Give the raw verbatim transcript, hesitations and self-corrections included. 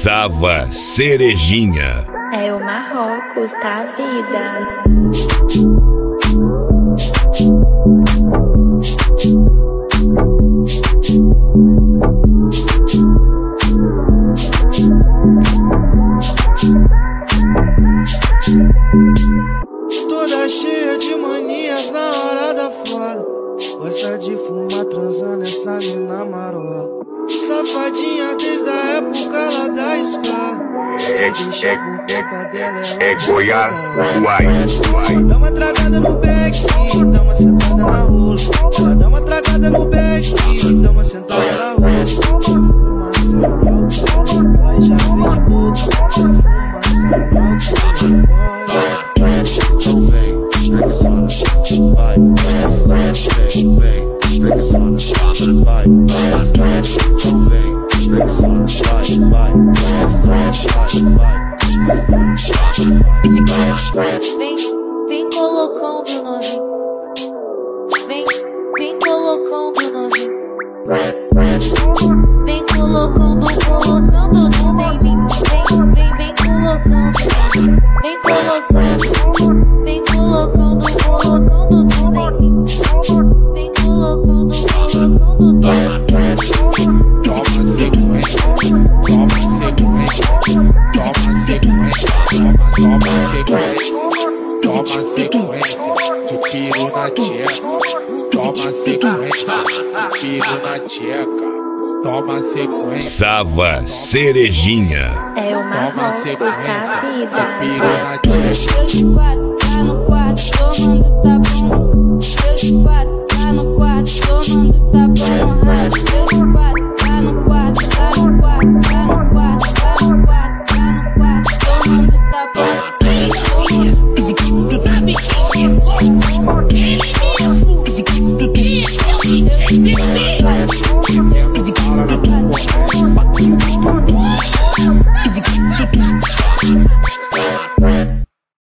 Sava Cerejinha. É o Marrocos da vida. Toda cheia de manias na hora da foda. Gosta de fumar transando essa mina marola. Safadinha desde a época lá da escola. É, é, é, é Goiás, Uai, Uai. Dá uma tragada no beck, dá uma sentada na rola. Ela dá uma tragada no beck, dá uma sentada na rola. Fuma sem álcool, boy já vem de boca. Fuma sem álcool, Então vem, esfregue só na vai, vai, esfregue, vem, esfregue só na vai, vai, então vem, esfregue só na vai, vai, vai, vem, vem colocando novinho, vem, vem colocando novinho, vem colocando, colocando tudo em mim, vem, vem, vem colocando, vem colocando. Vem colocando, colocando tudo em mim. Vem colocando, colocando tudo em mim. Toma sequência, toma sequência, toma sequência, toma sequência, toma sequência, de piro na tcheca, toma sequência, de piro na tcheca. Toma sequência. Sava Cerejinha. É o Marrocos da vida. Eu de quatro, tá no quarto, tomando tá bom. Eu de quatro, tá no quarto, tomando tá bom. Eu de quatro, tá no quarto, tá no quarto, tá no quarto, tá no quarto, tá no quarto, tomando tá bom.